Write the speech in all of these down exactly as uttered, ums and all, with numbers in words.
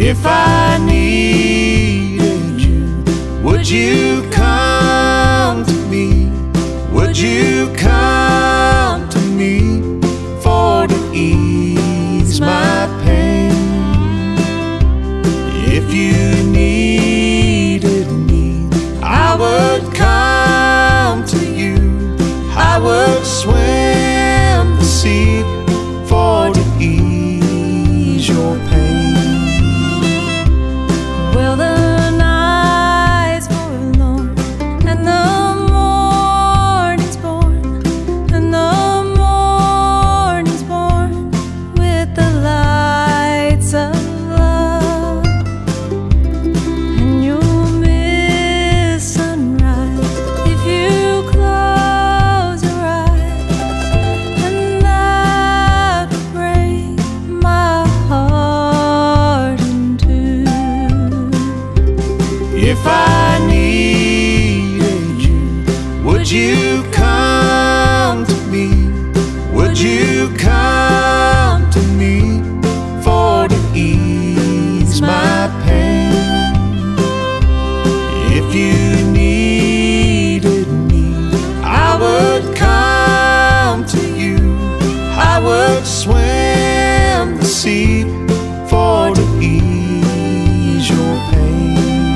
If I needed you, would you come to me? Would you come to me for to ease my pain? If you needed me, I would come to you. I would swim the sea for to ease your pain. Well, the nights forlorn and the morning's born, and the morning's born with the lights of love, and you'll miss sunrise if you close your eyes, and that would break my heart in two. If I needed you, would you come to me? Would you come to me for to ease my pain? If you needed me, I would come to you. I would swim the sea for to ease your pain.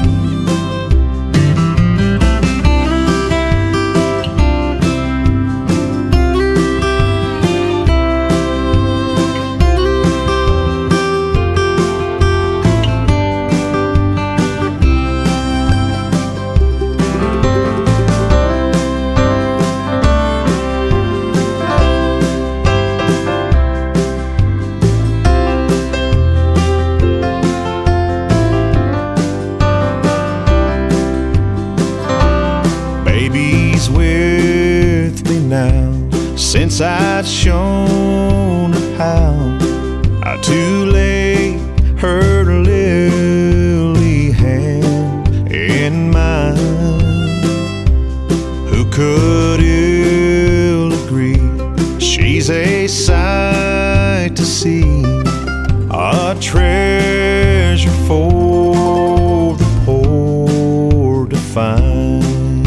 Baby's with me now, since I'd shown her how I to lay her lily hand in mine. Who could ill agree? She's a sight to see, a treasure for the poor to find.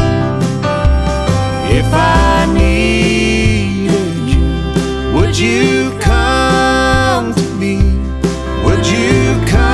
If I needed you, would you come to me? Would you come